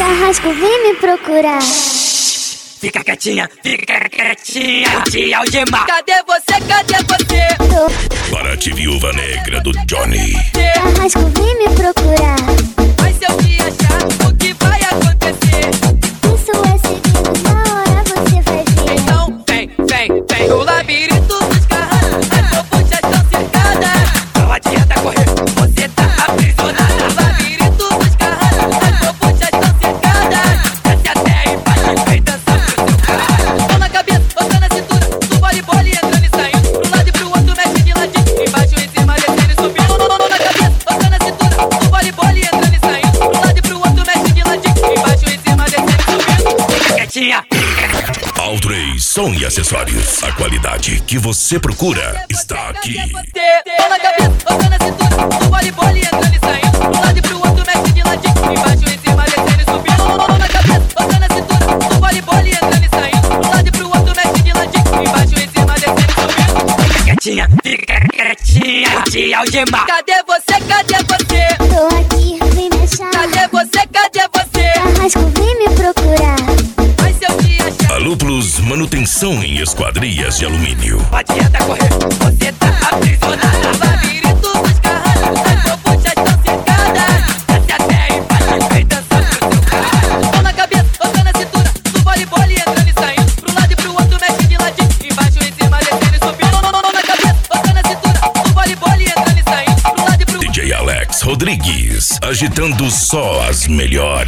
Carrasco, vem me procurar. Fica quietinha, vou te algemar. Cadê você, cadê você? Paraty Viúva Negra do Johnny. Carrasco, vem me procurar. Mas se eu te achar, o que vai acontecer? Isso é segredo, na hora você vai ver. Então vem no labirinto dos carrascos. As proputas estão cercadas. Não adianta correr, você tá aprisionada. No labirinto dos carrascos. As proputas estão cercadas. Desce até embaixo, vem dançar pro seu carro. Mão na cabeça, outra na cintura. Do voleibol e entrando e saindo. Pro lado e pro outro, mexe de ladinho. Embaixo, em cima, descendo e subindo. Mão na cabeça, outra na cintura. Do voleibol e entrando e saindo. Pro lado e pro outro, mexe de ladinho. Embaixo, em cima, descendo e subindo. Fica quietinha. All3 Som e Acessórios. A qualidade que você procura está aqui. Mão na cabeça, outra na cintura. Do voleibol e entrando e saindo. Pro lado e pro outro, mexe de ladinho. Embaixo, em cima, descendo e subindo. Mão na cabeça, outra na cintura. Do voleibol e entrando e saindo. Pro lado e pro outro, mexe de ladinho. Embaixo, em cima, descendo e subindo. Fica quietinha, vou te algemar. Cadê você, cadê você? Tô aqui, vem me achar. Cadê você, cadê você? Carrasco, vem me procurar. Mas se eu te achar. A Lúpulos Manutenção em Esquadrias de Alumínio. Não adianta correr, você tá aprisionada. No labirinto dos carrascos. As proputas estão cercadas. Desce até embaixo, vem dançar pro seu carro. Mão na cabeça, outra na cintura. Do voleibol e entrando e saindo. Pro lado e pro outro, mexe de ladinho. Embaixo, em cima, descendo e subindo. Mão na cabeça, outra na cintura. Do voleibol e entrando e saindo. Pro lado e pro DJ Alex Rodrigues. Agitando só as melhores.